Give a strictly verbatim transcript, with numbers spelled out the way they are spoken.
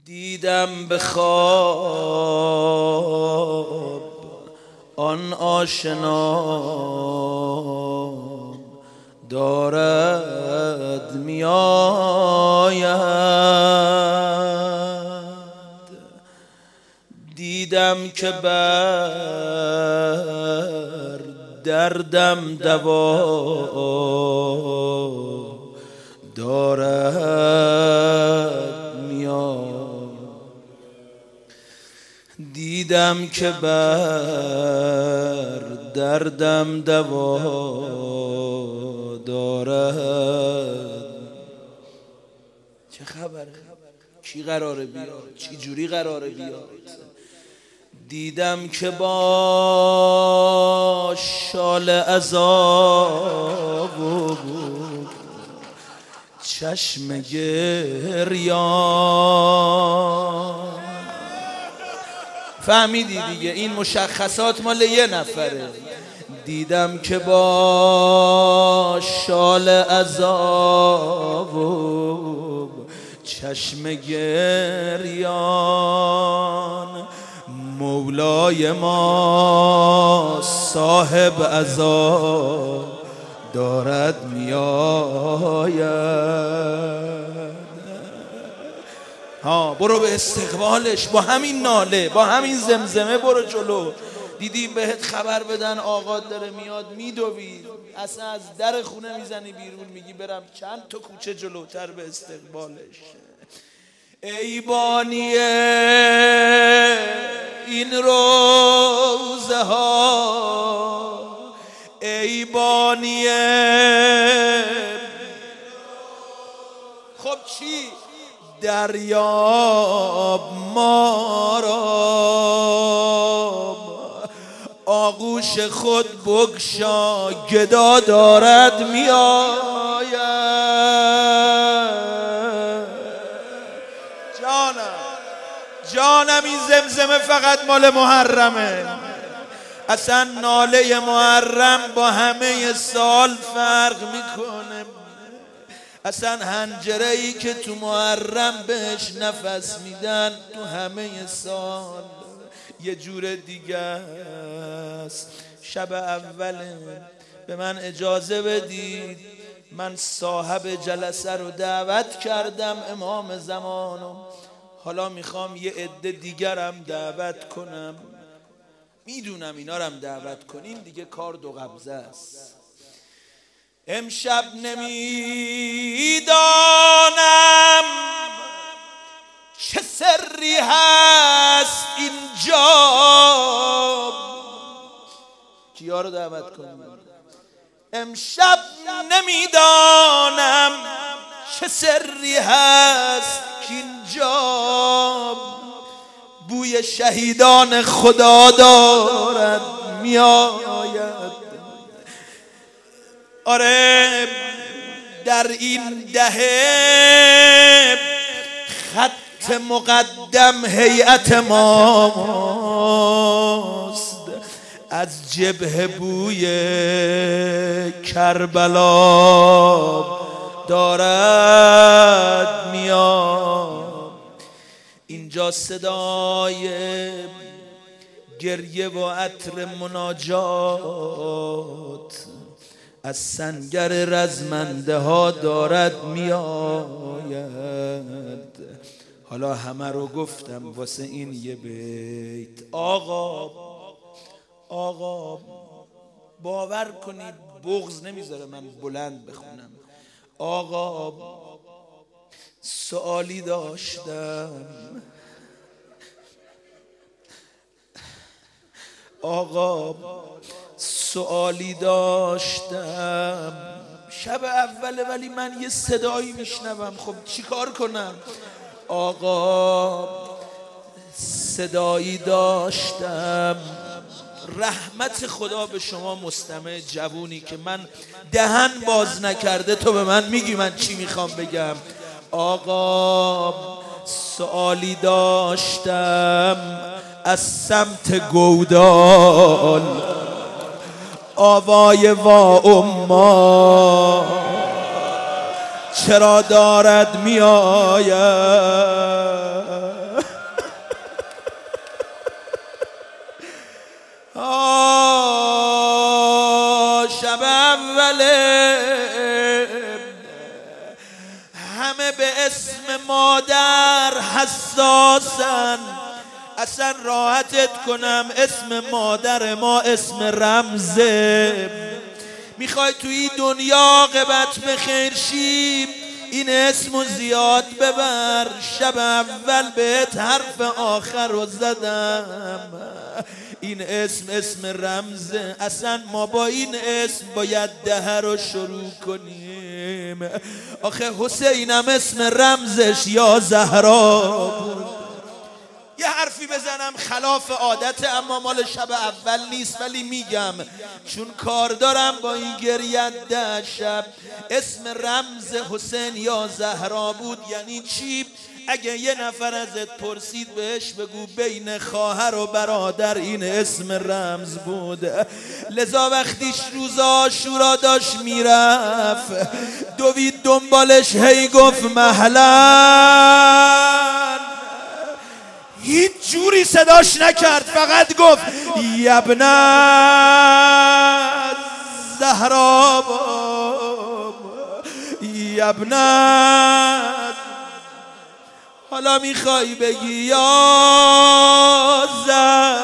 دیدم به خواب آن آشنا دارد میآید. دیدم که بر دردم دوا دارد میآید. دیدم که بر دردم دوا دارد. چه خبره؟ کی قراره بیاد؟ چی جوری قراره بیاد؟ دیدم که با شال عذاب و چشم گریان. فهمیدی دیگه این مشخصات مال یه نفره. دیدم که با شال عذاب و چشم گریان مولای ما صاحب عذاب دارد میآید. ها برو به استقبالش با همین ناله، با همین زمزمه برو جلو. دیدیم بهت خبر بدن آقا داره میاد، میدوی اصلا از در خونه میزنی بیرون، میگی برم چند تا کوچه جلوتر به استقبالش. ای بانی این روزه ها، ای بانی خب چی؟ دریاب ما را آغوش خود بگشا، گدا دارد میآید. جانم جانم این زمزمه فقط مال محرمه. اصلا ناله محرم با همه سال فرق میکنه. اصلا حنجره ای که تو محرم بهش نفس میدن تو همه سال یه جور دیگه است. شب اوله به من اجازه بدید من صاحب جلسه رو دعوت کردم، امام زمانم. حالا میخوام یه عده دیگرم دعوت کنم. میدونم اینا رم دعوت کنیم دیگه کار دو قبضه است. امشب نمیدانم چه سری هست اینجا. کیا رو دعوت کنیم؟ امشب نمیدانم چه سری هست اینجا. بوی شهیدان خدا دارد میآید. آره در این دهه خط مقدم هیئت ماست. از جبهه بوی کربلا دارد میاد. اینجا صدای گریه و عطر مناجات از سنگر رزمنده ها دارد میآید. حالا همه رو گفتم واسه این یه بیت. آقا آقا باور کنید بغض نمیذاره من بلند بخونم. آقا سوالی داشتم. آقا سوالی داشتم. شب اوله ولی من یه صدایی میشنوم. خب چیکار کنم؟ آقا صدایی داشتم. رحمت خدا به شما مستمع جوونی که من دهن باز نکرده تو به من میگی من چی میخوام بگم. آقا سوالی داشتم از سمت گودال. آوای وا اما چرا دارد می آید؟ مادر حساسن. اصلا راحتت کنم اسم مادر ما اسم رمزه. میخوای توی دنیا عاقبت به خیر شی این اسمو زیاد ببر. شب اول بهت حرف آخر رو زدم، این اسم اسم رمزه. اصلا ما با این اسم باید دهه رو شروع کنیم. آخه حسینم اسم رمزش یا زهرا بود. یه حرفی بزنم خلاف عادت، اما مال شب اول نیست، ولی میگم چون کار دارم با این گریه ده شب. اسم رمز حسین یا زهرا بود. یعنی چی؟ اگه یه نفر ازت پرسید بهش بگو بین خواهر و برادر این اسم رمز بود. لذا وقتیش روز عاشورا داشت میرفت، دوید دنبالش هی گفت مهلا. هیچ جوری صداش نکرد، فقط گفت یبن زهرا یبن. حالا میخوای بگی یا زهرا